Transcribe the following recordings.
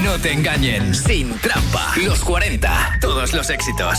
no te engañen. Sin trampa. Los 40. Todos los éxitos.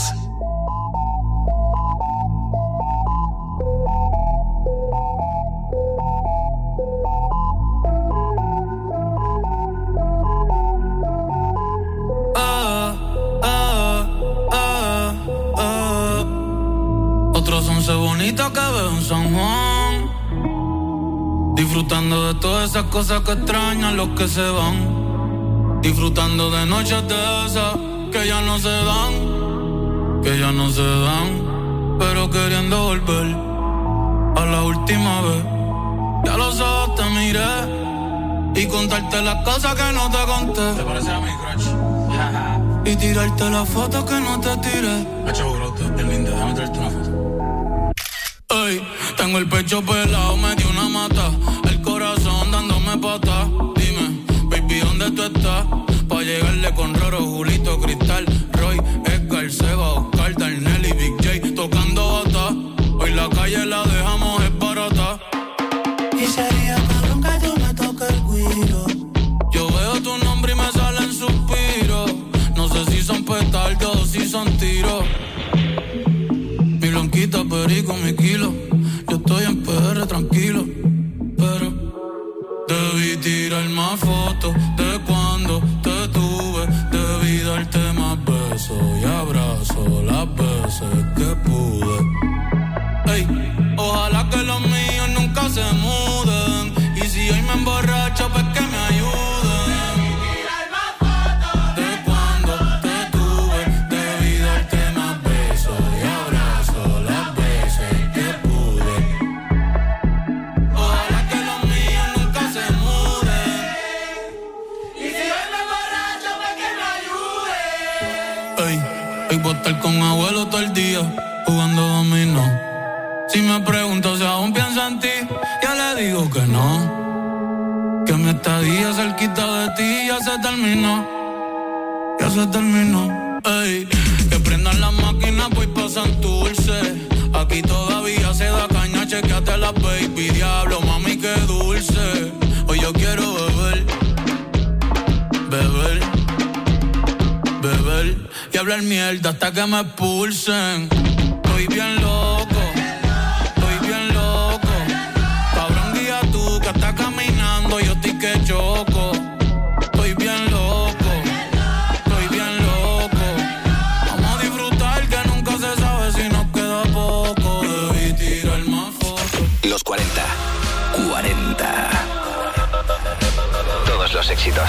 Otros 11 bonitas que veo en San Juan, disfrutando de todas esas cosas que extrañan los que se van, disfrutando de noches de esas que ya no se dan, pero queriendo volver a la última vez. Ya los ojos te miré y contarte las cosas que no te conté. ¿Te parece a mi crush? Y tirarte las fotos que no te tiré. Hacho, bro, es linda, déjame traerte una foto. Ey, tengo el pecho pelado, me dio una mata, el corazón dándome patas. Dime, baby, ¿dónde tú estás? Pa' llegarle con Roro, Julito, Cristal, Roy, Edgar, Seba, Oscar, Darnell y Big J tocando bata. Hoy la calle la dejamos es barata. Y sería cabrón que tú me toques el guiro. Yo veo tu nombre y me salen suspiros. No sé si son petardos o si son tiros. Mi blanquita, perico, mi kilo. Yo estoy en PR tranquilo, pero debí tirar más fotos de cuando te tuve. Debí darte más besos y abrazos las veces que pude. Ey, ojalá que los míos nunca se muden. Y si hoy me emborracho, pues que me ayuden. Voy a estar con abuelo todo el día jugando dominó. Si me pregunto si aún pienso en ti, ya le digo que no. Que mi estadía cerquita de ti ya se terminó. Ya se terminó. Ey, que prendan las máquinas pues pasan dulce. Aquí todavía se da caña, chequeate la baby. Diablo, mami, qué dulce. Hoy yo quiero beber, beber, beber y hablar mierda hasta que me expulsen. Estoy bien loco, cabrón, guía tú que estás caminando, yo estoy que choco. Estoy bien loco, vamos a disfrutar que nunca se sabe si nos queda poco. Debí tirar más fotos. Los 40. Todos los éxitos.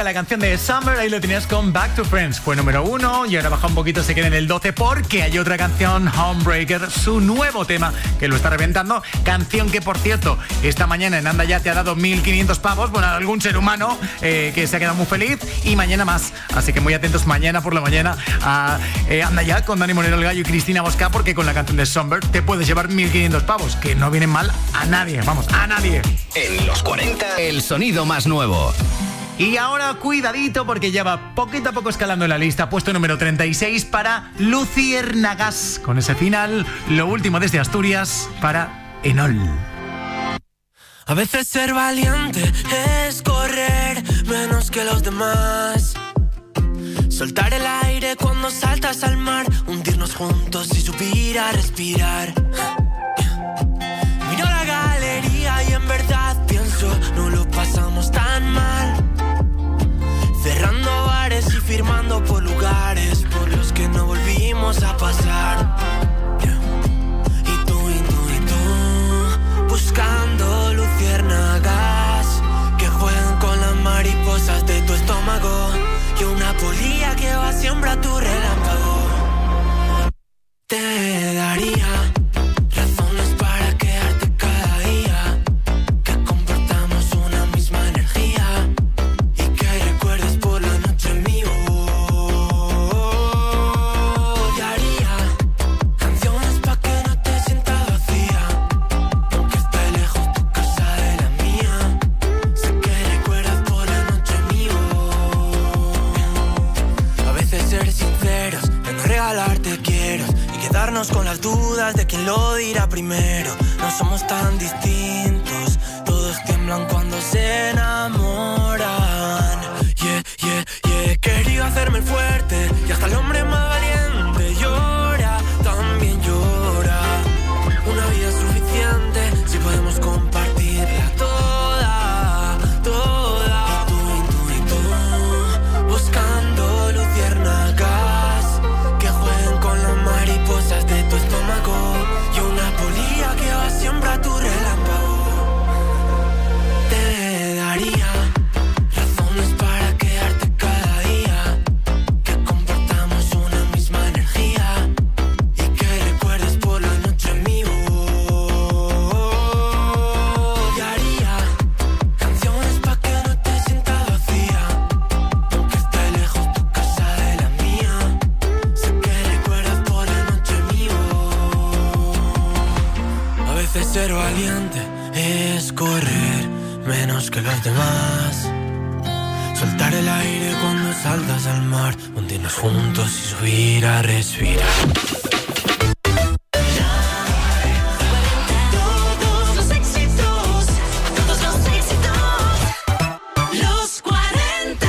la canción de Summer, ahí lo tenías con Back to Friends. Fue número 1 y ahora baja un poquito, se queda en el 12 porque hay otra canción, Homebreaker, su nuevo tema, que lo está reventando. Canción que, por cierto, esta mañana en Anda Ya te ha dado 1.500 pavos. Bueno, algún ser humano que se ha quedado muy feliz, y mañana más. Así que muy atentos mañana por la mañana a Anda Ya con Dani Moreno el Gallo y Cristina Bosca, porque con la canción de Summer te puedes llevar 1.500 pavos, que no vienen mal a nadie, vamos, a nadie. En los 40, el sonido más nuevo. Y ahora cuidadito porque ya va poquito a poco escalando en la lista. Puesto número 36 para Luciérnagas. Con ese final, lo último desde Asturias para Enol. A veces ser valiente es correr menos que los demás. Soltar el aire cuando saltas al mar. Hundirnos juntos y subir a respirar. Miro la galería y en verdad pienso, no lo pasamos tan mal. Cerrando bares y firmando por lugares por los que no volvimos a pasar. Y tú, buscando luciérnagas que jueguen con las mariposas de tu estómago. Y una polilla que va siempre a tu relámpago. Te daría razones para quedarte cada día, que compartamos una misma energía y que recuerdes por la noche mi voz. Y haría canciones pa' que no te sientas vacía, aunque esté lejos tu casa de la mía. Sé que recuerdas por la noche mi voz. A veces ser sinceros en no regalarte quiero y quedarnos con las dudas de quién lo dirá primero. No somos tan distintos, todos tiemblan cuando se enamoran. He querido hacerme el fuerte y hasta el hombre más valiente llora, también llora. Una vida es suficiente si podemos compartirla toda, toda. Y tú, buscando luciérnagas que jueguen con las mariposas de tu estómago. Y una polilla que va siempre a tu relámpago. Te daría razones para quedarte cada día, que compartamos una misma energía y que recuerdes por la noche mi voz. Y haría canciones pa' que no te sientas vacía, aunque esté lejos tu casa de la mía. Sé que recuerdas por la noche mi voz. A veces ser valiente es correr menos que los demás. Soltar el aire cuando saltas al mar. Hundirnos juntos y subir a respirar. Todos los éxitos, todos los éxitos, los 40.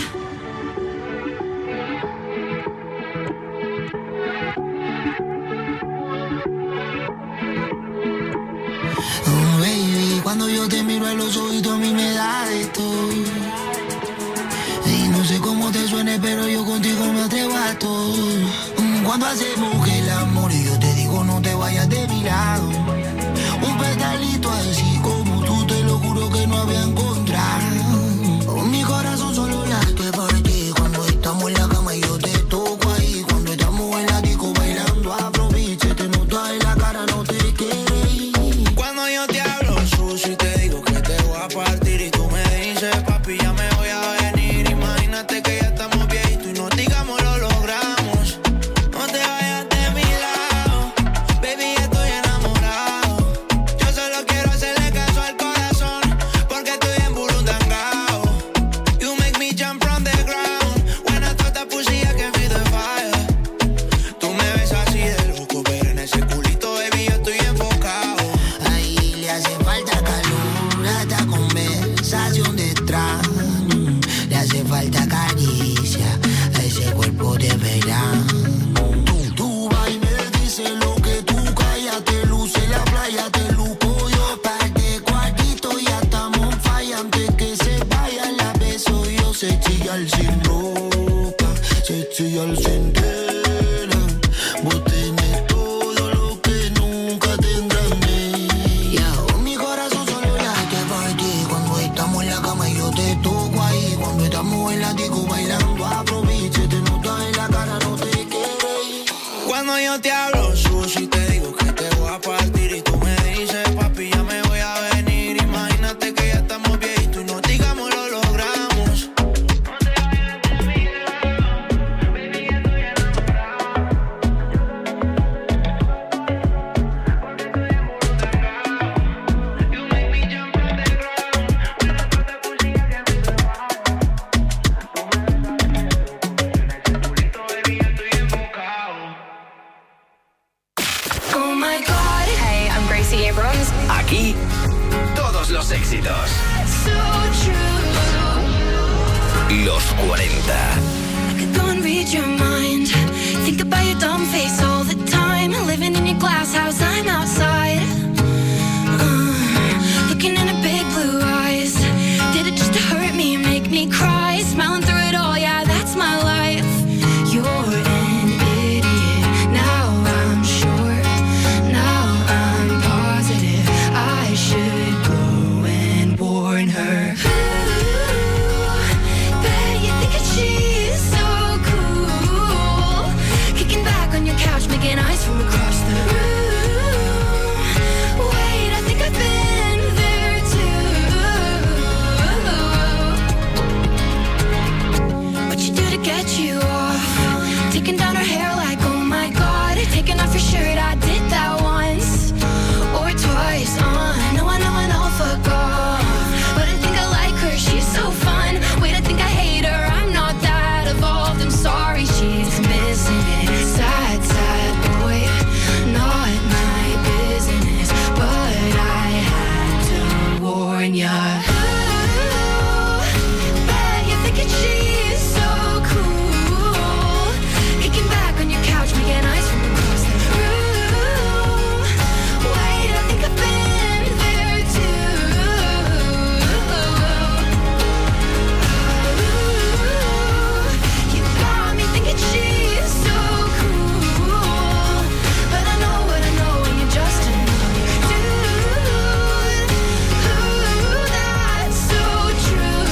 Oh baby, cuando yo te miro a los oídos a mí me da de todo. Y no sé cómo te suene, pero yo contigo me atrevo a todo. Cuando hacemos el amor y yo te digo no te vayas de mi lado. Un pedalito así como tú, te lo juro que no había encontrado. Mi corazón solo late por ti. Cuando estamos en la cama y yo te toco ahí. Cuando estamos en la disco bailando aproveche, te noto en la cara, no te quedes. Cuando yo te hablo sucio y te digo que te voy a partir y tú me dices papi ya me voy a venir. Imagínate que ya estamos viejitos y no digamos lo logramos. No te vayas de mi lado, baby estoy enamorado. Yo solo quiero hacerle caso al corazón porque estoy en burundangao. You make me jump from the ground when I thought that pussy I can feel the fire. Tú me ves así de loco pero en ese culito baby yo estoy enfocado. Ahí le hace falta calor a esta conversación detrás. Le hace falta caricia a ese cuerpo de verano. Tú vas y me dices lo que tú callas, te luce la playa, te luco yo. Parte cuartito ya estamos falla. Antes que se vaya la beso yo. Se chilla al sin ropa, se chilla al sin tela. Vos tenés todo lo que nunca tendrán de ella. Mi corazón solo late por ti. Cuando estamos en la cama y yo te toco ahí. Cuando estamos yo te hablo sucio y te digo que te voy a partir y tú me dices, papi, ya me voy a venir. Imagínate que ya estamos viejitos y no digamos lo logramos. No te vayas de mi lado, baby, que estoy enamorado. Porque estoy involucrado. You make me jump on the ground. When I put the pussy against the wall. Oh my God. Hey, I'm Gracie Abrams. Aquí, todos los éxitos. So true. Los 40. I could go and read your mind. Think about your dumb face all the time. Living in your glass house, I'm outside. Looking in her big blue eyes. Did it just to hurt me, make me cry? Smiling through it all, yeah, that's my life. You're an idiot. Now I'm sure. Now I'm positive. I should go and warn her. Bet you think that she's so cool. Kicking back on your couch, making eyes from across the room. Wait, I think I've been there too. What you do to get you off? Taking down her hair like, oh my God. Taking off your shirt, I did that once or twice. I know, fuck off. But I think I like her, she's so fun. Wait, I think I hate her, I'm not that evolved. I'm sorry, she's missing it. Sad, sad boy, not my business. But I had to warn ya. Bet you're thinking she's so cool. Kicking back on your couch, making eyes from across the room. Wait, I think I've been there too. You got me thinking she's so cool. But I know what I know, and you're just another dude. That's so true.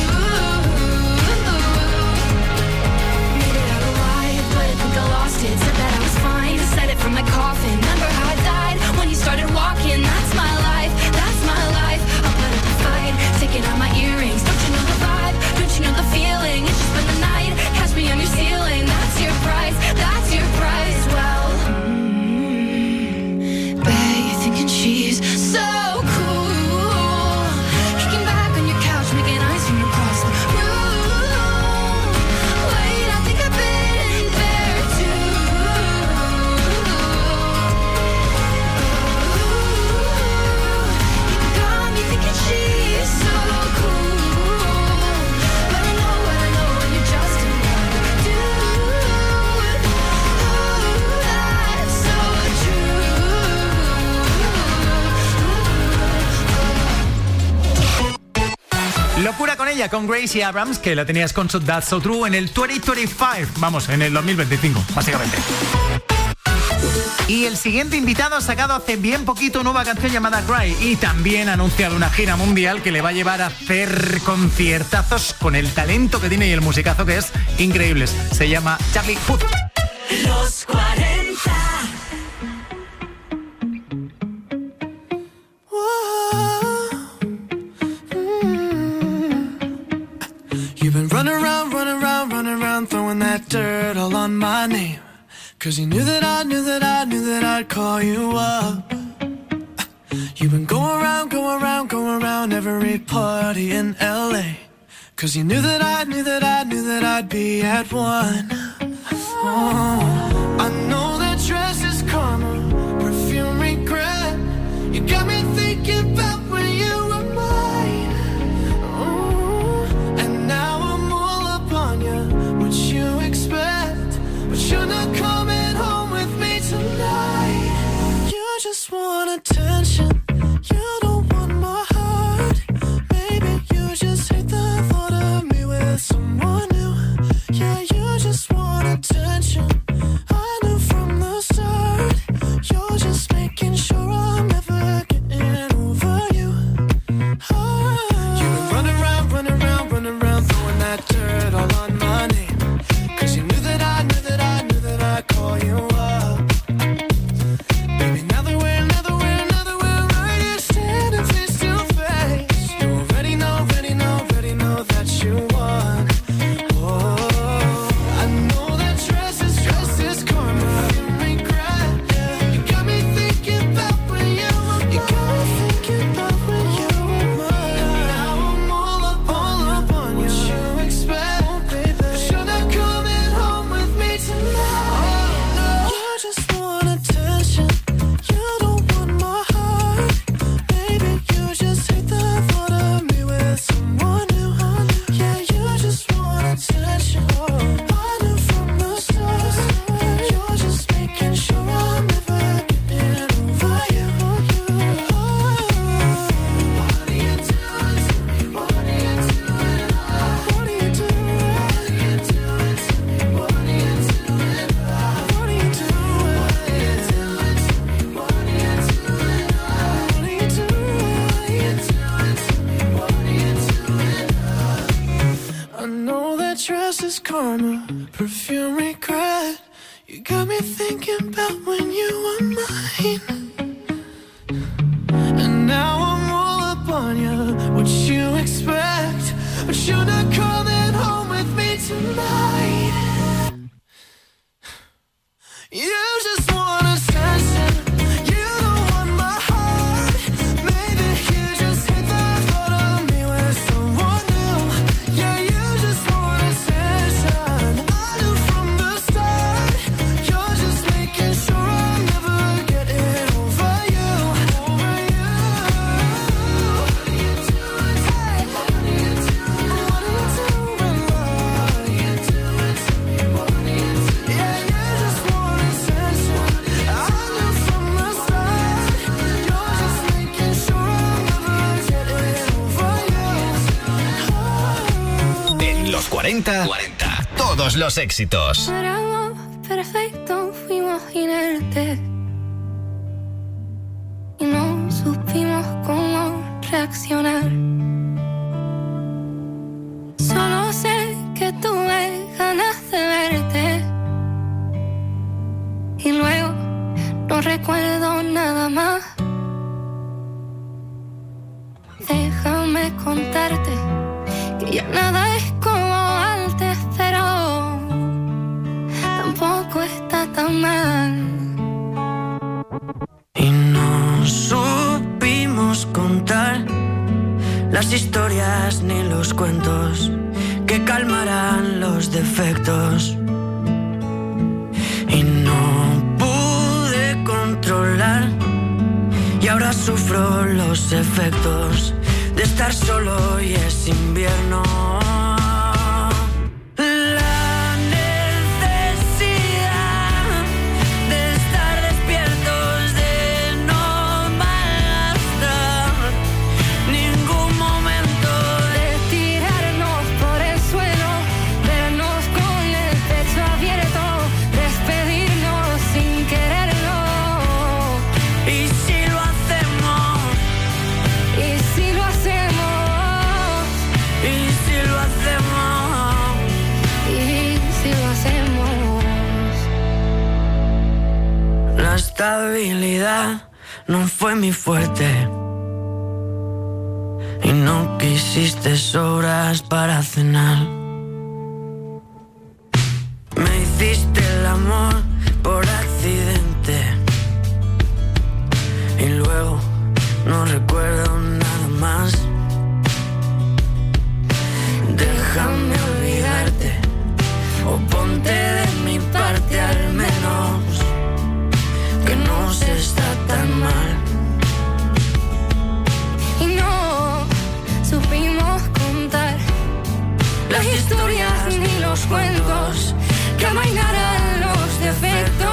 Made it out alive, but I think I lost it. Said that I was fine, said it from my coffin. Remember how I died when you started walking? That's my life, that's my life. I'll put up a fight, taking out my earrings. Don't you know the vibe? Don't you know the feeling? It's just been the night, catch me on your ceiling. That's your price, that's your price. Well, bet you're thinking she's so cool. Kicking back on your couch, making eyes from across the room. Wait, I think I've been there too. You got me thinking she's so cool. But I know what I know, and you're just another dude. That's so true. Locura con ella, con Gracie Abrams, que la tenías con su That's So True en el 2025. Vamos, en el 2025, básicamente. Y el siguiente invitado ha sacado hace bien poquito nueva canción llamada Cry y también ha anunciado una gira mundial que le va a llevar a hacer conciertazos con el talento que tiene y el musicazo que es increíbles. Se llama Charlie Puth. Los 40. You've been running around, throwing that dirt all on my name. 'Cause you knew that I'd call you up. You've been going around every party in LA. 'Cause you knew that I'd be at one. Oh, I know that dress is karma, perfume regret. You got me thinking about when you were mine. Oh, and now I'm all up on you, what you expect. But you're not coming home with me tonight. You just want attention, you don't want my heart. Maybe you just hate the thought of me with someone new. Yeah, you just want attention, I knew from the start. You're just making sure I'm never getting over you. You've been running around, throwing that dirt all on my name. 'Cause you knew that I'd call you up. You got me thinking about when you were mine. And now I'm all up on you. What you expect? But you're not coming home with me tonight. You just want attention. You don't want my heart. Maybe you just hate the thought of me with someone new. Yeah, you just want attention. I knew from the start. You're just making sure I'm never getting over you. Over you. What are you doing? Hey, what are you doing? What are you doing, love? What are you doing to me? What are you doing? Yeah, you just want attention. I knew from the start. You're just making sure I'm never getting over you. En los 40, todos los éxitos. Éramos perfectos, fuimos inertes y no supimos cómo reaccionar. Solo sé que tuve ganas de verte y luego no recuerdo nada más. Déjame contarte que ya nada es como antes, pero tampoco está tan mal. Y no supimos contar las historias ni los cuentos que calmarán los defectos. Y no pude controlar y ahora sufro los efectos de estar solo y es invierno. La necesidad de estar despiertos, de no malgastar ningún momento, De tirarnos por el suelo, vernos con el pecho abierto, despedirnos sin quererlo. y si lo hacemos, Y si lo hacemos, y si lo hacemos, y si lo hacemos. la estabilidad no fue mi fuerte. Y no quisiste sobras para cenar. Me hiciste el amor por accidente. Y luego no recuerdo nada más. Déjame olvidarte o ponte de mi parte al menos, que no se está tan mal. Y no supimos contar las historias ni los cuentos que amainaran los defectos.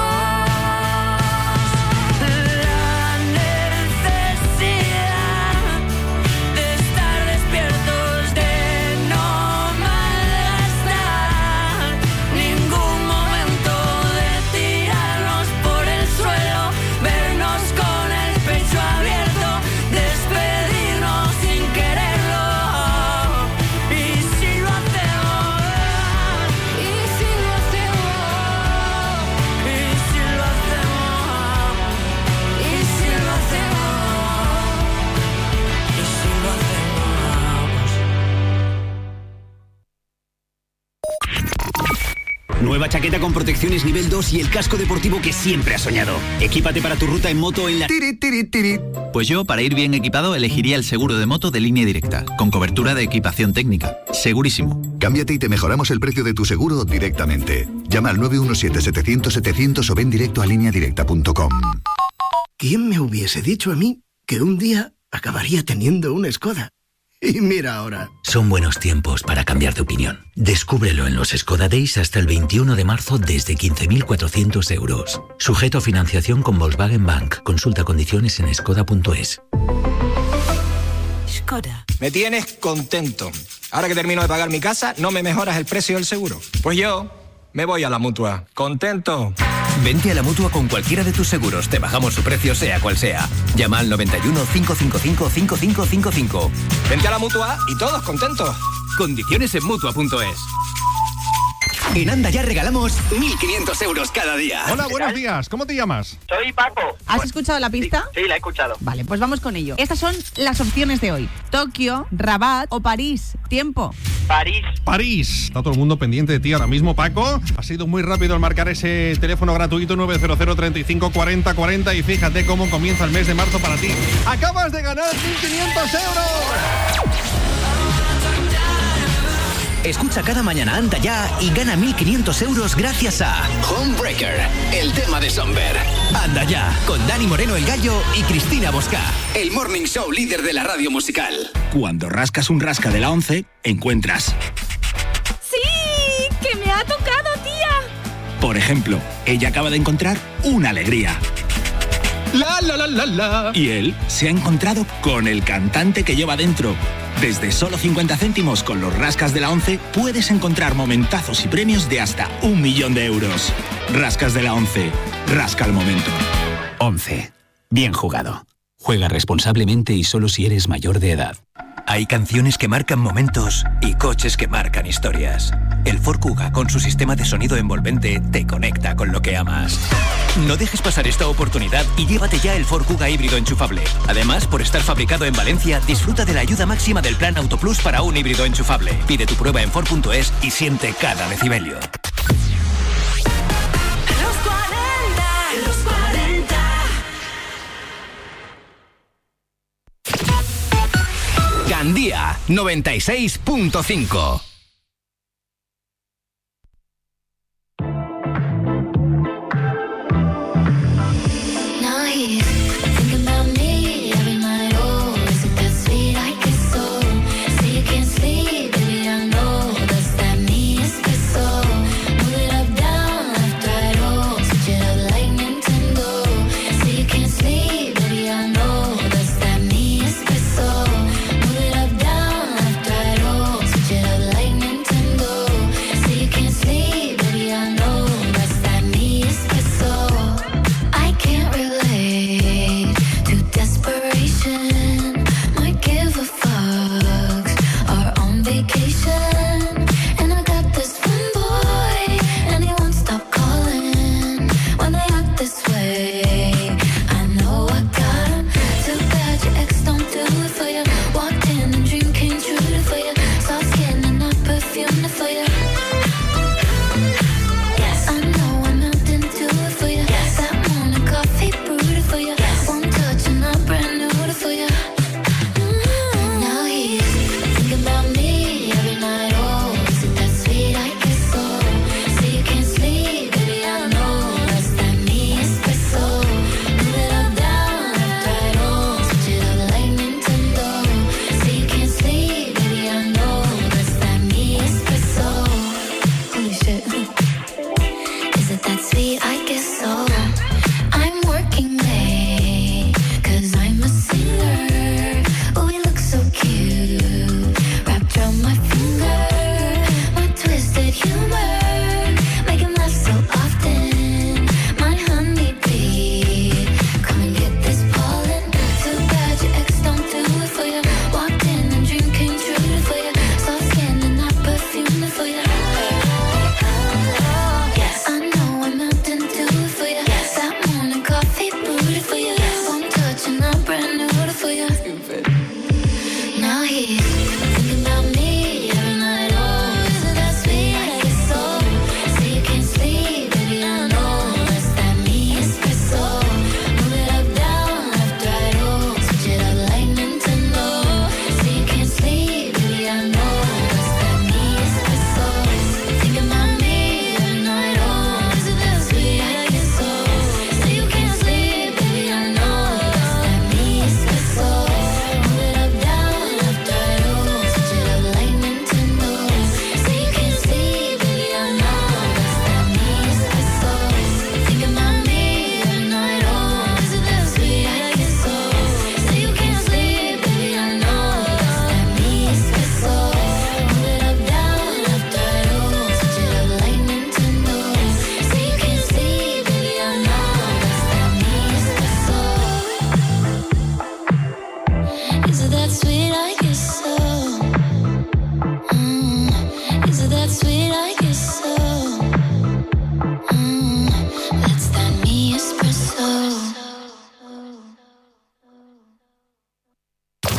La necesidad de estar despiertos, de no malgastar ningún momento, de tirarnos por el suelo, vernos con el pecho abierto, despedirnos sin quererlo. Y si lo hacemos, Y si lo hacemos, y si lo hacemos, y si lo hacemos. y si lo hacemos. Nueva chaqueta con protecciones nivel 2 y el casco deportivo que siempre has soñado. Equípate para tu ruta en moto en la... Pues yo, para ir bien equipado, elegiría el seguro de moto de Línea Directa, con cobertura de equipación técnica. Segurísimo. Cámbiate y te mejoramos el precio de tu seguro directamente. Llama al 917-700-700 o ven directo a lineadirecta.com. ¿Quién me hubiese dicho a mí que un día acabaría teniendo una Skoda? Y mira ahora. Son buenos tiempos para cambiar de opinión. Descúbrelo en los Skoda Days hasta el 21 de marzo desde 15.400 euros. Sujeto a financiación con Volkswagen Bank. Consulta condiciones en skoda.es. Skoda. Me tienes contento. Ahora que termino de pagar mi casa, ¿no me mejoras el precio del seguro? Pues yo me voy a la Mutua. ¿Contento? Vente a la Mutua con cualquiera de tus seguros. Te bajamos su precio sea cual sea. Llama al 91 555 5555. Vente a la Mutua y todos contentos. Condiciones en Mutua.es. En Anda Ya regalamos 1.500 euros cada día. Hola, buenos días. ¿Cómo te llamas? Soy Paco. ¿Has escuchado la pista? Sí, la he escuchado. Vale, pues vamos con ello. Estas son las opciones de hoy. Tokio, Rabat o París. Tiempo. París. Está todo el mundo pendiente de ti ahora mismo, Paco. Ha sido muy rápido al marcar ese teléfono gratuito 900 35 40 40 y fíjate cómo comienza el mes de marzo para ti. ¡Acabas de ganar 1.500 euros! Escucha cada mañana Anda Ya y gana 1.500 euros gracias a Homebreaker, el tema de Somber. Anda Ya, con Dani Moreno el Gallo y Cristina Bosca, el morning show líder de la radio musical. Cuando rascas un rasca de la 11, encuentras... ¡Sí! ¡Que me ha tocado, tía! Por ejemplo, ella acaba de encontrar una alegría. La, la, la, la, la. Y él se ha encontrado con el cantante que lleva dentro. Desde solo 50 céntimos con los rascas de la 11 puedes encontrar momentazos y premios de hasta 1.000.000 de euros. Rascas de la 11. Rasca el momento. 11. Bien jugado. Juega responsablemente y solo si eres mayor de edad. Hay canciones que marcan momentos y coches que marcan historias. El Ford Kuga, con su sistema de sonido envolvente, te conecta con lo que amas. No dejes pasar esta oportunidad y llévate ya el Ford Kuga híbrido enchufable. Además, por estar fabricado en Valencia, disfruta de la ayuda máxima del Plan Auto Plus para un híbrido enchufable. Pide tu prueba en Ford.es y siente cada decibelio. Gandía 96.5. For you.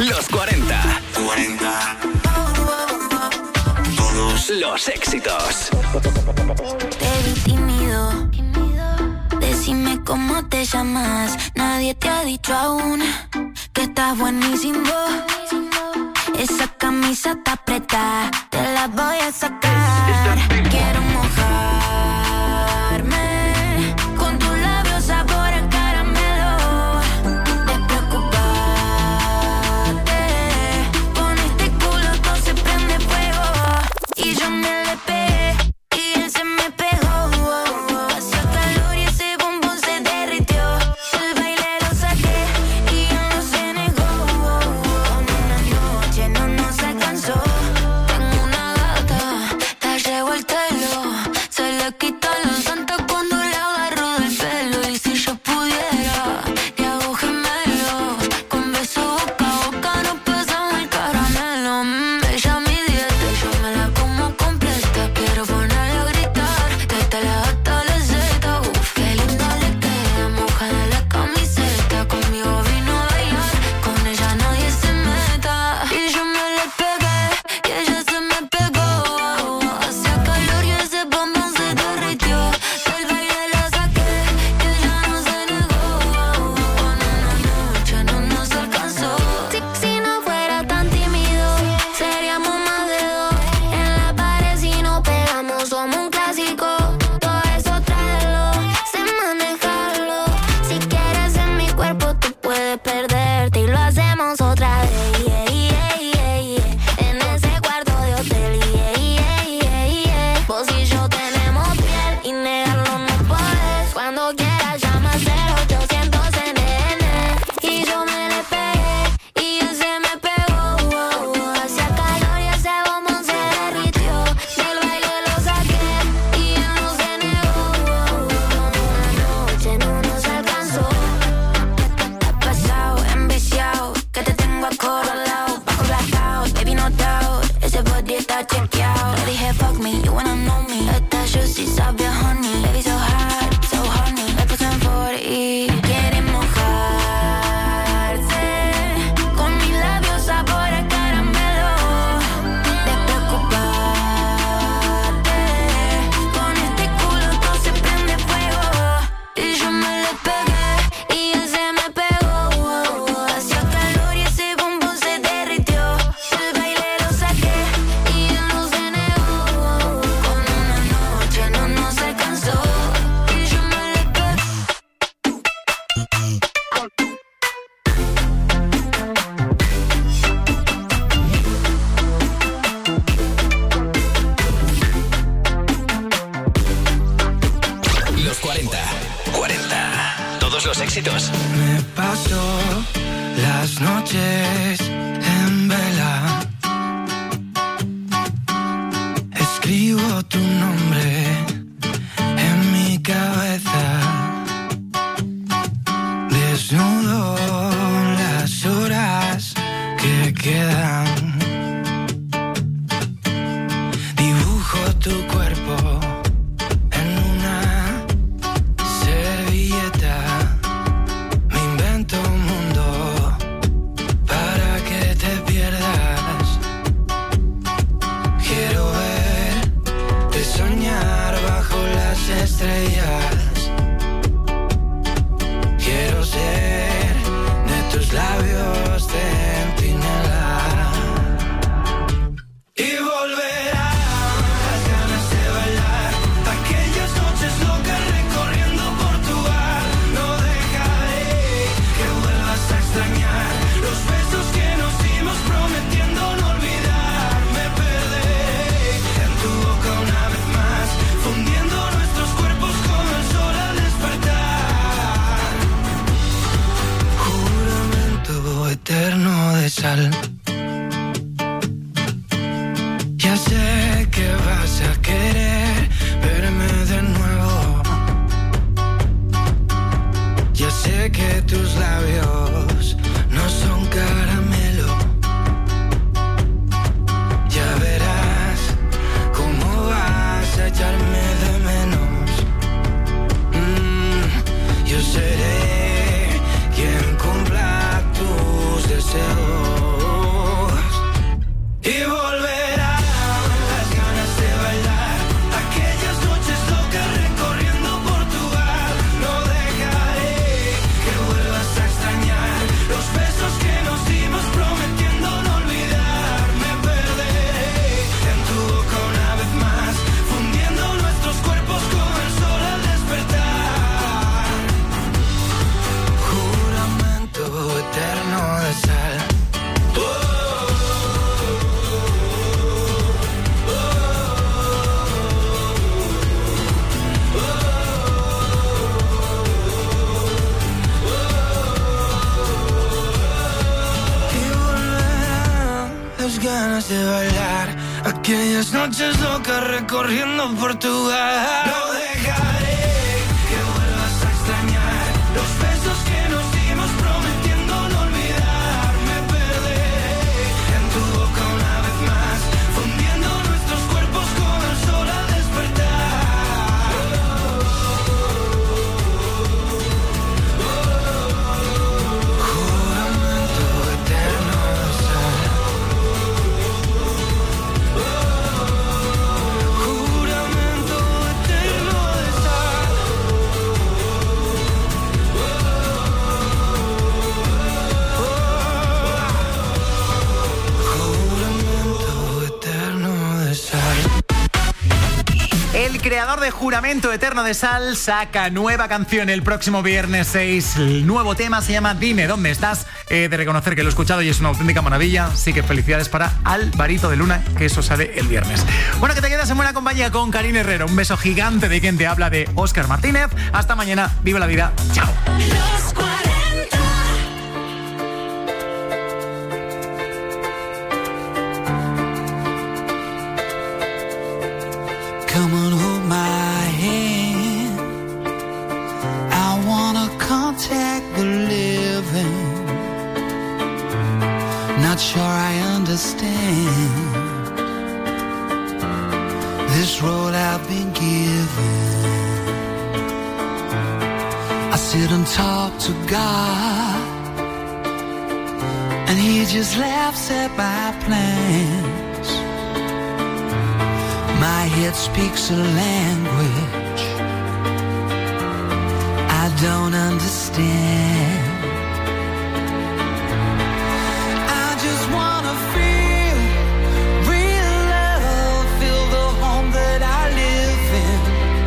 Los 40. Todos los éxitos. Te vi tímido. Decime cómo te llamas. Nadie te ha dicho aún que estás buenísimo. Esa camisa está apretada, te la voy a sacar. Quiero mojarme con tus labios sabor a caramelo. Despreocupate, con este culo todo se prende fuego. Y yo me le pegué y él se me pegó. Hacía calor y ese bombón se derritió. El baile lo saqué y él no se negó. Una noche no nos alcanzó. Tengo una gata, la llevo al telo. Se le quita los santos cuando le agarro del pelo. Y si yo pudiera, le hago gemelo. Con beso boca a boca nos pasamos el caramelo. Ella mi dieta y yo me la como completa. Quiero ponerla a gritar, desde la A hasta la Z. Uf, qué linda le queda, mojada la camiseta. Conmigo vino a bailar, con ella nadie se meta. Y yo me le pegué, y ella se me pegó. Hacía calor y ese bombón se derritió. Del baile la saqué, y ella no se negó. Con una noche no nos alcanzó. Si no fuera tan tímido, seríamos más de dos. En la pared si nos pegamos somos un clásico. Todo eso tráelo, sé manejarlo. Si quieres en mi cuerpo tú puedes perderte. Y lo hacemos otra vez. En ese cuarto de hotel. Vos y yo tenemos piel y negarlo no podés. Cuando quieras llama 0800 NN. Y yo me le pegué y él se me pegó. Hacía calor y ese bombón se derritió. Del baile lo saqué y él no se negó. Una noche no nos alcanzó. Está pasado, enviciado, que te tengo acorralado. Bajo blackout, baby no doubt. Ese body está chequeado. Le dije fuck me, you wanna know me. Esta juicy sabe a honey. Baby so hard, so honey. Me puse en 40. Quiere mojarse con mis labios sabor a caramelo. Despreocupate, con este culo todo se prende fuego. Y yo me le pegué y él se me pegó. Hacía calor y ese bombón se derritió. El baile lo saqué y él no se negó. Con una noche no nos alcanzó. Y yo me le pegué. Los 40. Todos los éxitos. Me paso las noches en vela. Escribo tu nombre en mi cabeza. Desnudo las horas que quedan. Dibujo tu cuerpo en una servilleta. Me invento un mundo para que te pierdas. Quiero verte soñar bajo las estrellas. ganas de bailar aquellas noches locas recorriendo Portugal. No dejaré que vuelvas a extrañar los besos que nos dimos prometiendo no olvidar. Me perderé en tu boca una vez más, fundiendo nuestros cuerpos con el sol al despertar. Juramento eterno de sal. Juramento eterno de sal. Juramento eterno de sal. El creador de Juramento Eterno de Sal saca nueva canción el próximo viernes 6. El nuevo tema se llama Dime dónde estás. De reconocer que lo he escuchado y es una auténtica maravilla. Así que felicidades para Alvarito de Luna, que eso sale el viernes. Bueno, que te quedas en buena compañía con Karina Herrero. Un beso gigante de quien te habla, de Óscar Martínez. Hasta mañana. Vive la vida. Chao. Los 40. Come on, hold my hand. I wanna contact the living. Not sure I understand this road I've been given. I sit and talk to God, and He just laughs at my plans. My head speaks a language I don't understand. I just wanna feel real love, feel the home that I live in.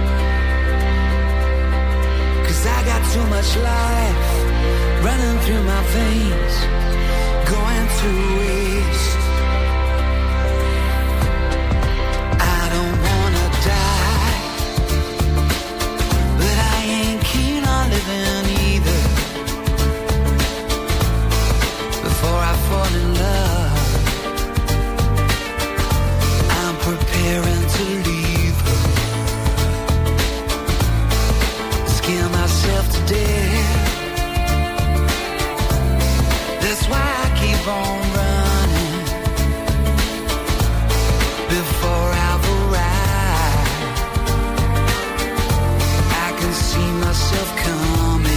'Cause I got too much life running through my veins, going to waste. Either before I fall in love, I'm preparing to leave her, scare myself to death. That's why I keep on running before I've arrived. I can see myself coming.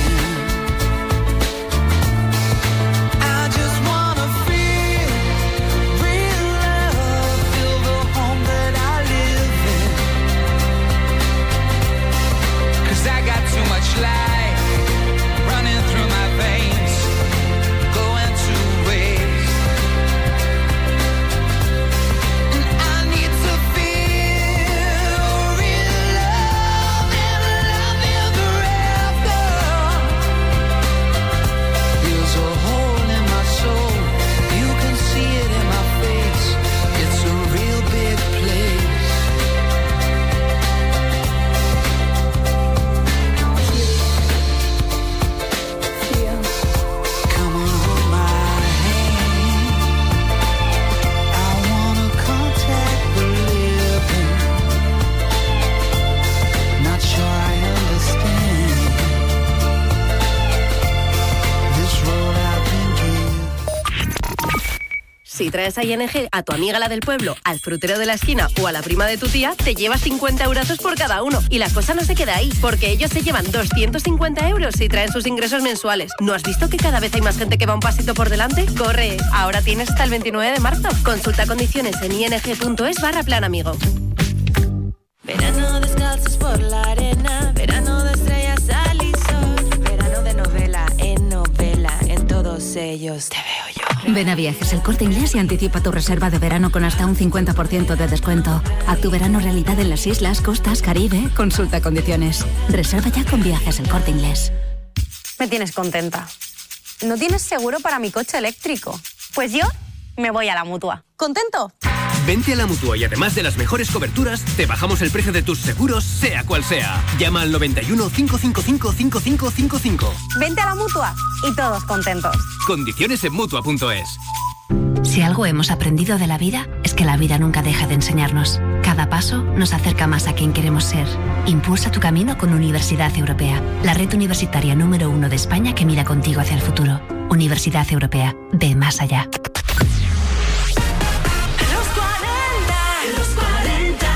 Life running through my veins, going to waste. And I need to feel real love and love ever after. There's a hole in my soul, you can see it in my face. It's a real big place. Si traes a ING a tu amiga la del pueblo, al frutero de la esquina o a la prima de tu tía, te llevas 50 eurazos por cada uno. Y la cosa no se queda ahí, porque ellos se llevan 250 euros si traen sus ingresos mensuales. ¿No has visto que cada vez hay más gente que va un pasito por delante? ¡Corre! Ahora tienes hasta el 29 de marzo. Consulta condiciones en ing.es/plan amigo. Verano descalzos por la arena, verano de estrellas, sal y sol, verano de novela, en todos ellos te veo yo. Ven a Viajes El Corte Inglés y anticipa tu reserva de verano con hasta un 50% de descuento. Haz tu verano realidad en las islas, costas, Caribe. Consulta condiciones. Reserva ya con Viajes El Corte Inglés. Me tienes contenta. ¿No tienes seguro para mi coche eléctrico? Pues yo me voy a la Mutua. ¿Contento? Vente a la Mutua y además de las mejores coberturas, te bajamos el precio de tus seguros, sea cual sea. Llama al 91 555 5555. Vente a la Mutua y todos contentos. Condiciones en Mutua.es. Si algo hemos aprendido de la vida, es que la vida nunca deja de enseñarnos. Cada paso nos acerca más a quien queremos ser. Impulsa tu camino con Universidad Europea, la red universitaria número 1 de España que mira contigo hacia el futuro. Universidad Europea, ve más allá. Los 40.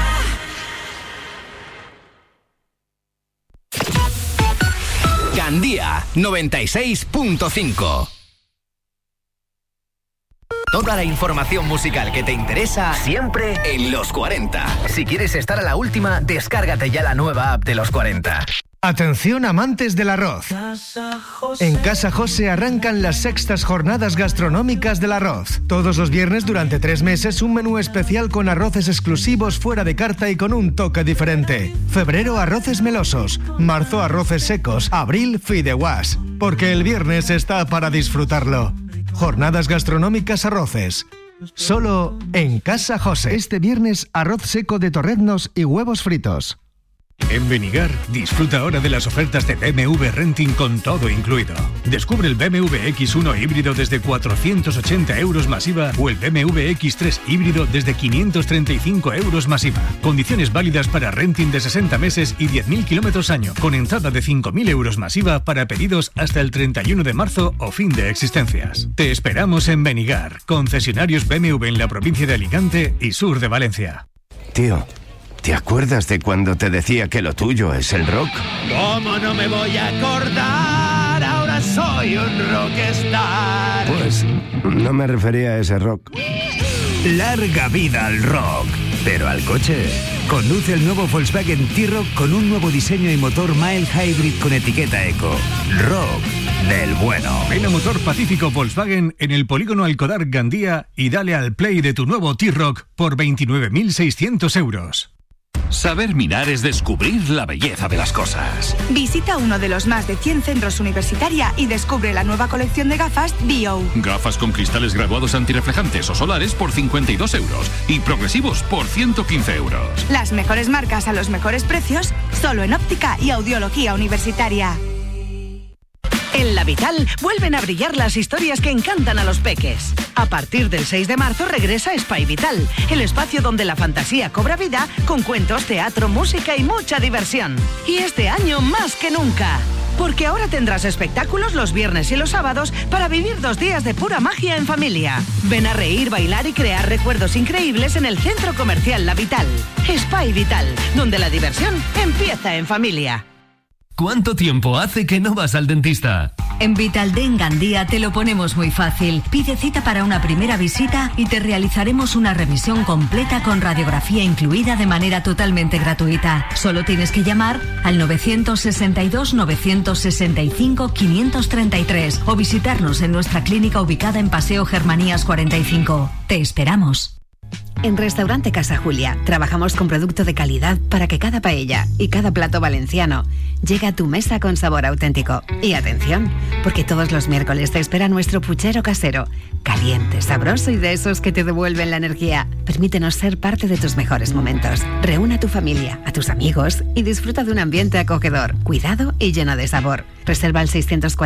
Gandía 96.5. Toda la información musical que te interesa siempre en Los 40. Si quieres estar a la última, descárgate ya la nueva app de Los 40. Atención amantes del arroz. En Casa José arrancan las 6ª jornadas gastronómicas del arroz. Todos los viernes durante 3 meses un menú especial con arroces exclusivos fuera de carta y con un toque diferente. Febrero arroces melosos, marzo arroces secos, abril fideuás. Porque el viernes está para disfrutarlo. Jornadas gastronómicas arroces. Solo en Casa José. Este viernes arroz seco de torreznos y huevos fritos. En Benigar, disfruta ahora de las ofertas de BMW Renting con todo incluido. Descubre el BMW X1 híbrido desde 480 euros más IVA o el BMW X3 híbrido desde 535 euros más IVA. Condiciones válidas para renting de 60 meses y 10.000 kilómetros año, con entrada de 5.000 euros más IVA para pedidos hasta el 31 de marzo o fin de existencias. Te esperamos en Benigar, concesionarios BMW en la provincia de Alicante y sur de Valencia. Tío, ¿te acuerdas de cuando te decía que lo tuyo es el rock? ¿Cómo no me voy a acordar? Ahora soy un rockstar. Pues no me refería a ese rock. Larga vida al rock, pero al coche. Conduce el nuevo Volkswagen T-Roc con un nuevo diseño y motor mild hybrid con etiqueta eco. Rock del bueno. Ven a Motor Pacífico Volkswagen en el polígono Alcodar Gandía y dale al play de tu nuevo T-Roc por 29.600 euros. Saber mirar es descubrir la belleza de las cosas. Visita uno de los más de 100 centros Universitaria y descubre la nueva colección de gafas Bio. Gafas con cristales graduados antirreflejantes o solares por 52 euros y progresivos por 115 euros. Las mejores marcas a los mejores precios, solo en óptica y audiología universitaria. En La Vital vuelven a brillar las historias que encantan a los peques. A partir del 6 de marzo regresa Spy Vital, el espacio donde la fantasía cobra vida con cuentos, teatro, música y mucha diversión. Y este año más que nunca, porque ahora tendrás espectáculos los viernes y los sábados para vivir 2 días de pura magia en familia. Ven a reír, bailar y crear recuerdos increíbles en el Centro Comercial La Vital. Spy Vital, donde la diversión empieza en familia. ¿Cuánto tiempo hace que no vas al dentista? En Vitaldent Gandía te lo ponemos muy fácil. Pide cita para una primera visita y te realizaremos una revisión completa con radiografía incluida de manera totalmente gratuita. Solo tienes que llamar al 962-965-533 o visitarnos en nuestra clínica ubicada en Paseo Germanías 45. Te esperamos. En Restaurante Casa Julia trabajamos con producto de calidad para que cada paella y cada plato valenciano llegue a tu mesa con sabor auténtico. Y atención, porque todos los miércoles te espera nuestro puchero casero, caliente, sabroso y de esos que te devuelven la energía. Permítenos ser parte de tus mejores momentos. Reúne a tu familia, a tus amigos y disfruta de un ambiente acogedor, cuidado y lleno de sabor. Reserva al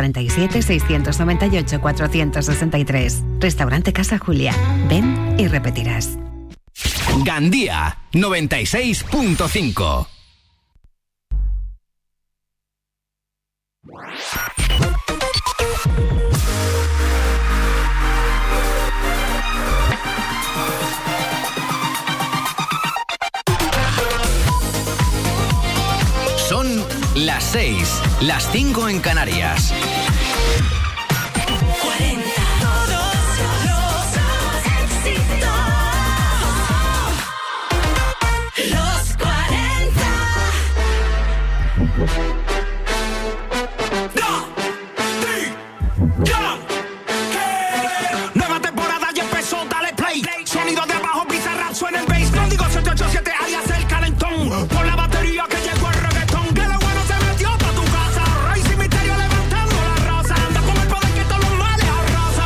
647-698-463. Restaurante Casa Julia. Ven y repetirás. Gandía 96.5. Son las 6, las 5 en Canarias. Nueva temporada ya empezó, dale play. Sonido de abajo, Bizarrap suena el bass. No digo 787, alias el calentón. Por la batería que llegó el reggaetón. Que lo bueno se metió pa' tu casa. Rey sin misterio levantando la raza. Anda con el poder que todos los males arrasa.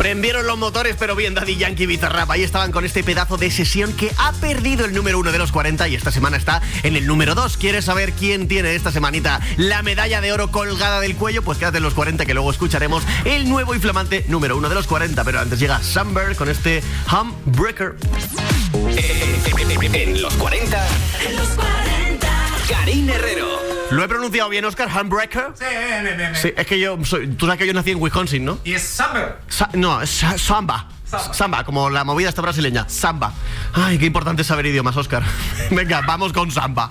Prendieron los motores, pero bien, Daddy Yankee y Bizarrap. Ahí estaban con este pedazo de sesión que ha perdido el número 1 de los 40 y esta semana está en el número 2. ¿Quieres saber quién tiene esta semanita la medalla de oro colgada del cuello? Pues quédate en los 40, que luego escucharemos el nuevo y flamante número 1 de los 40. Pero antes llega Sunburn con este Humbreaker. En los 40. En los 40. Karine Herrero. ¿Lo he pronunciado bien, Oscar? ¿Humbreaker? Sí, bien. Sí, es que tú sabes que yo nací en Wisconsin, ¿no? Y es Summer. No, es Samba. Samba, como la movida esta brasileña. Samba. Ay, qué importante es saber idiomas, Oscar. Venga, vamos con Samba.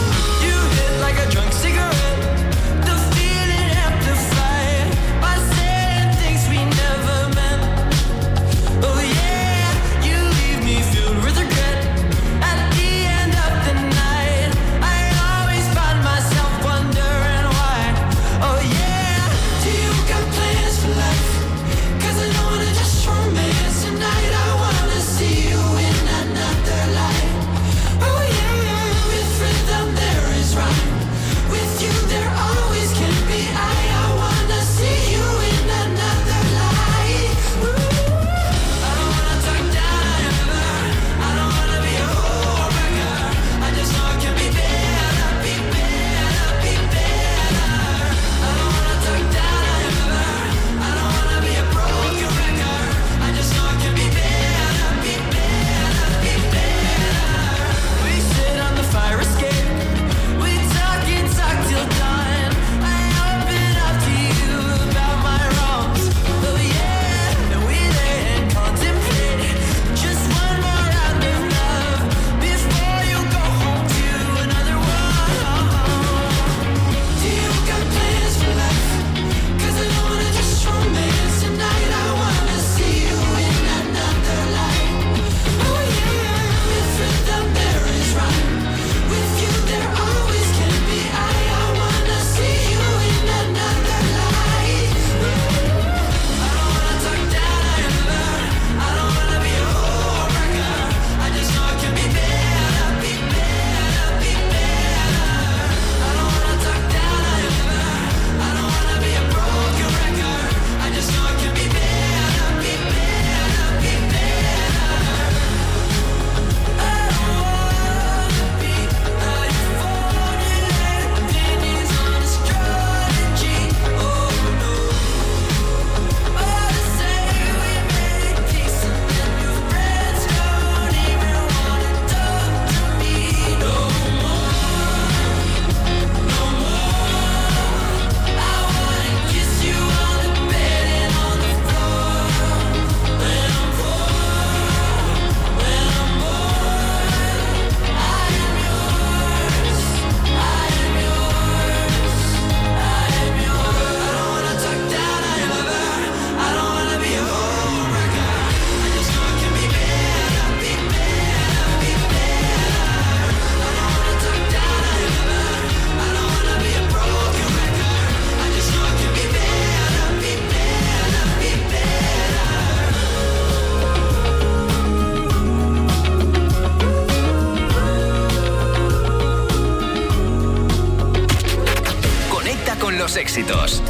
Éxitos.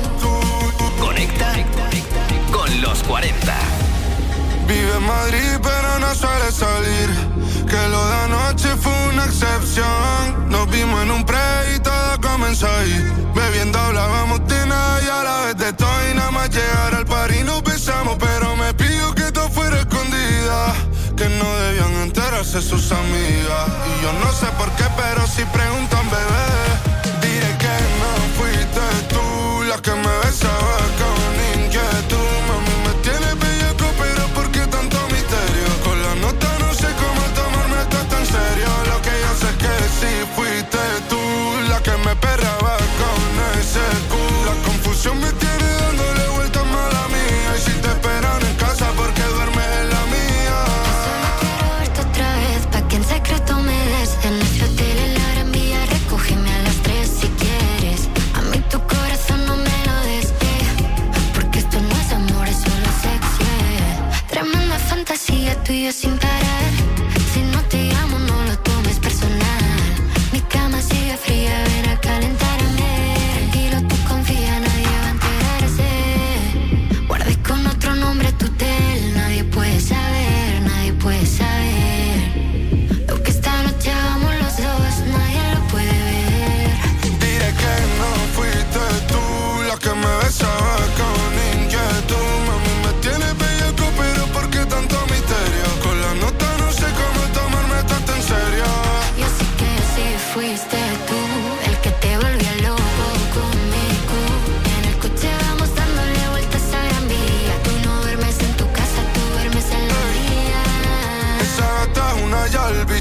Conecta con los 40. Vive en Madrid pero no suele salir, que lo de anoche fue una excepción. Nos vimos en un pre y todo comenzó ahí. Bebiendo hablábamos de nada y a la vez de todo. Y nada más llegar al party nos besamos, pero me pidió que todo fuera escondida, que no debían enterarse sus amigas. Y yo no sé por qué, pero si preguntan, bebé, diré que no fuiste tú la que me besaba con inquietud. Mami, me tienes bellaco, pero ¿por qué tanto misterio? Con la nota no sé cómo tomarme esto tan serio. Lo que yo sé es que sí fuiste tú la que me perraba con ese culo. La confusión me tiene dándole vueltas mala mía. Y si te esperan en casa, porque duermes en la mía. Solo quiero verte otra vez, pa' que en secreto me des. En nuestro hotel en la Gran Vía, recógeme a las 3 si quieres. A mí tu corazón no me lo des, porque esto no es amor, es solo sexo. Tremenda fantasía, tú y yo sin parar. Si no te llamo, no lo tomes personal. Mi cama sigue fría, ven a calentarme. Tranquilo, tú confía, nadie va a enterarse. Guardé con otro nombre tu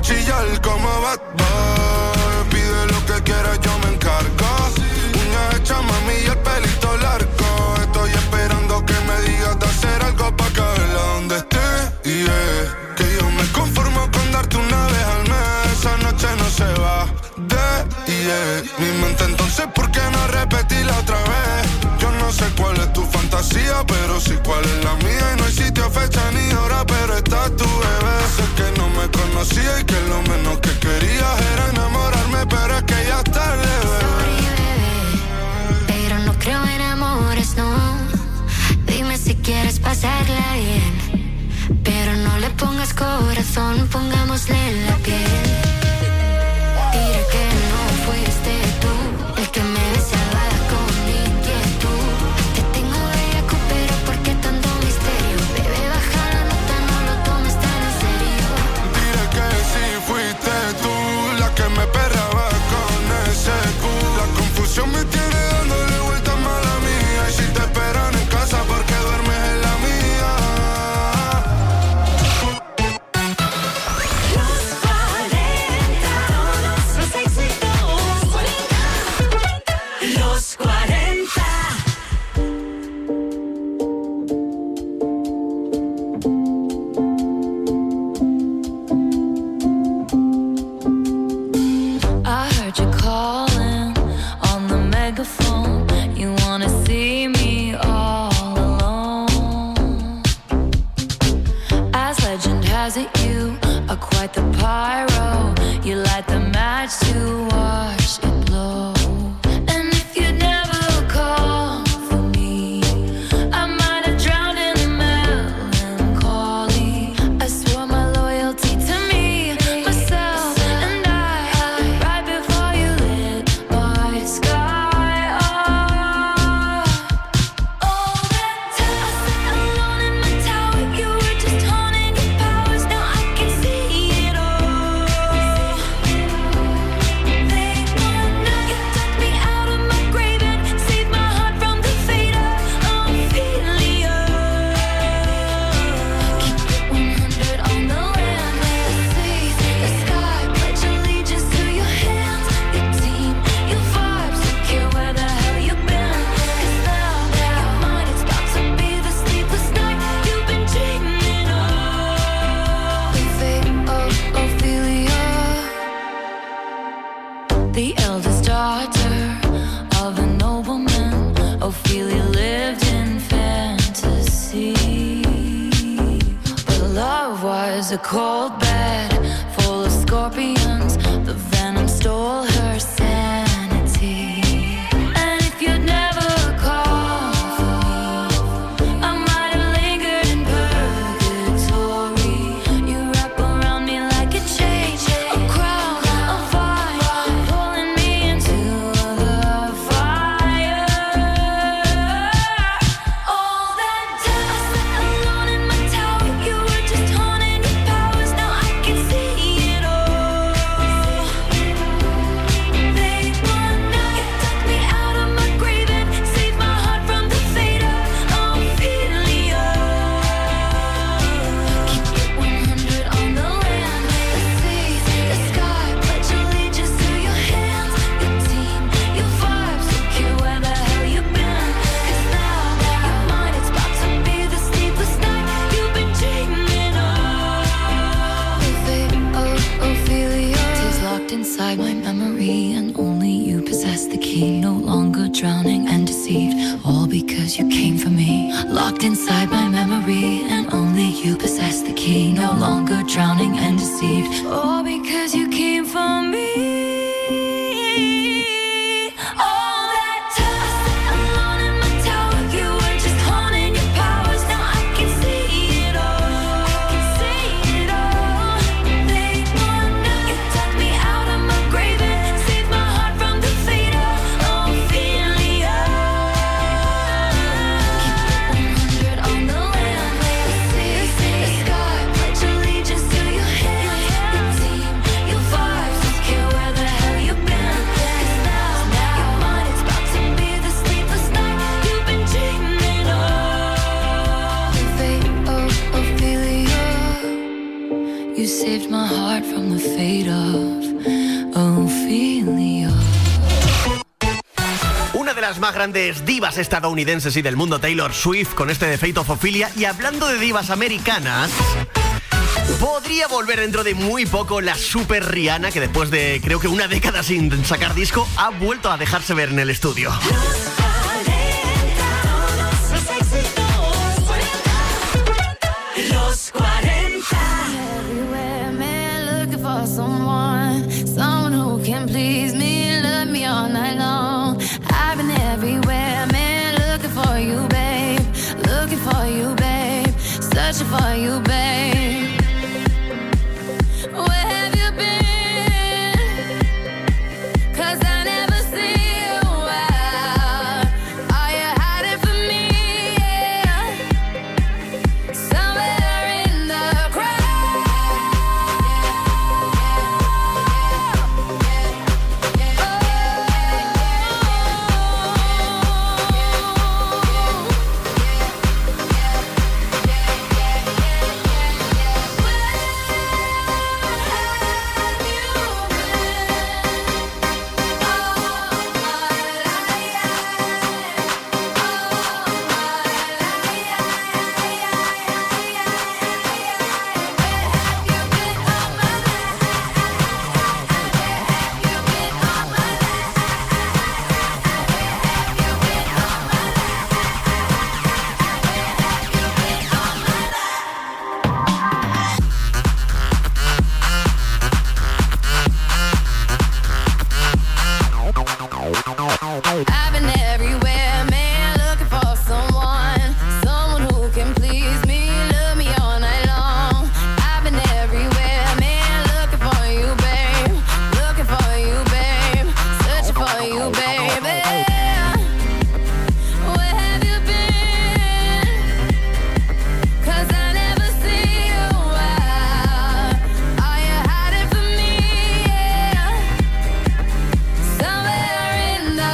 chillar como Bad Boy. Pide lo que quieras, yo me encargo. Uñas hechas, mami, y el pelito largo. Estoy esperando que me digas de hacer algo pa' caerla donde esté. Yeah. Que yo me conformo con darte una vez al mes. Esa noche no se va mi mente, entonces ¿por qué no repetirla otra vez? Yo no sé cuál es tu fantasía, pero sí cuál es la mía. Y no hay sitio, fecha ni hora, pero está tu bebé. Sé que no me conocía y que lo menos que querías era enamorarme, pero es que ya es tarde, bebé. Pero no creo en amores, no. Dime si quieres pasarla bien, pero no le pongas corazón, pongámosle la piel. Diré que no fuiste tú el que me besaba con inquietud. Te tengo bellaco, pero ¿por qué tanto misterio? Bebé, baja la nota, no lo tomes tan en serio. Diré que sí fuiste tú la que me perraba con ese culo. La confusión me tiene dándole vueltas mala mía. Y si te esperan en casa, ¿por qué duermes en la mía? Los 40. I heard you calling on the megaphone. You wanna see me all alone. As legend has it, you are quite the pyro. You light the match to watch it blow. And if you'd never call for me, I might have drowned in the melancholy. I swore my loyalty to me, myself, and I, right before you lit my sky up. All that time I sat alone in my tower, you were just honing your powers. Now I can see it all. They wanna, you took me out of my grave and saved my heart from the fate of Ophelia. Keep it 100 on the land, the sea, the sky. Pledge allegiance to your hands, your team, your vibes. Don't care where the hell you've been, 'cause now your mind is about to be the sleepless night you've been dreaming of. The fate of Ophelia, the eldest daughter of a nobleman. Ophelia lived in fantasy, but love was a cold bed full of scorpions. The venom stole her sanity. And if you'd never called for me, I might have lingered in purgatory. You wrap around me like a chain, a crown, a vine, pulling me into the fire. All that time I sat alone in my tower, you were just honing your powers. Now I can see it all. They wanna, you took me out of my grave and saved my heart from the fate of Ophelia. Keep it 100 on the land, the sea, the sky. Pledge allegiance to your hands, your team, your vibes. Don't care where the hell you've been, 'cause now your mind is about to be the sleepless night you've been dreaming of. The fate of Ophelia is locked inside my memory, and only you possess the key. No longer drowning and deceived, all because you came for me. Locked inside my memory, and only you possess the key. No longer drowning and deceived, all because you came for me. All that time I sat alone in my tower, you were just honing your powers. Now I can see it all. I can see it all. They wanna, you took me out of my grave and saved my heart from the fate of Ophelia. Keep it 100 on the land, the sea, the sky. Pledge allegiance to your hands, your You saved my heart from the fate of Ophelia. Una de las más grandes divas estadounidenses y del mundo, Taylor Swift, con este de Fate of Ophelia. Y hablando de divas americanas, podría volver dentro de muy poco la super Rihanna, que después de creo que una década sin sacar disco, ha vuelto a dejarse ver en el estudio. Los 40. Everywhere, man, looking for someone who can please me, love me all night long. I've been everywhere, man, looking for you, babe, searching for you, babe. Where have you been? 'Cause I never see you out. Are you hiding from me? Yeah. Somewhere in the I've been everywhere, man, looking for someone who can please me, love me all night long. I've been everywhere, man, looking for you, babe, searching for you, baby. Where have you been? 'Cause I never see you out. Are you hiding from me? Yeah. Somewhere in the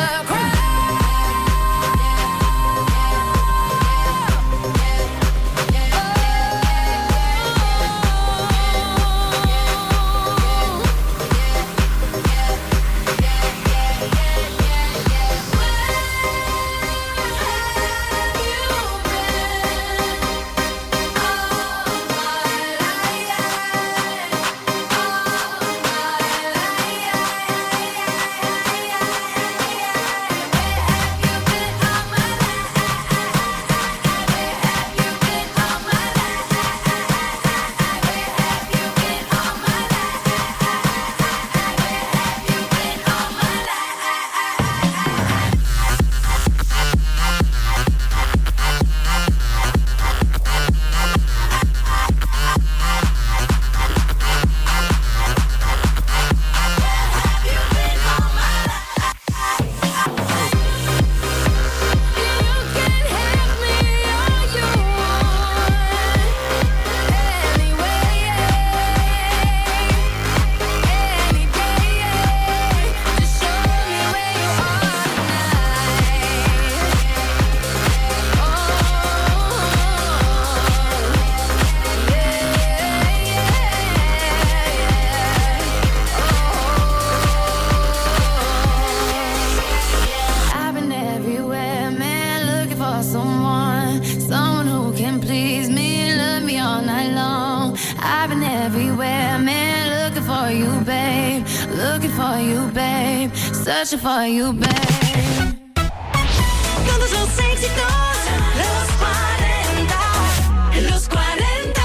someone who can please me, love me all night long. I've been everywhere, man, looking for you, babe, searching for you, babe. Todos los éxitos, los 40, los 40.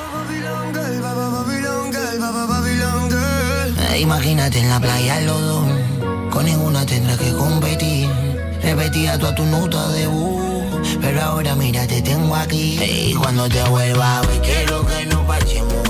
Imagínate en la playa los dos, con ninguna tendrás que competir. Repetía toda tu nota de voz, pero ahora mira, te tengo aquí. Y cuando te vuelva a ver, quiero que nos marchemos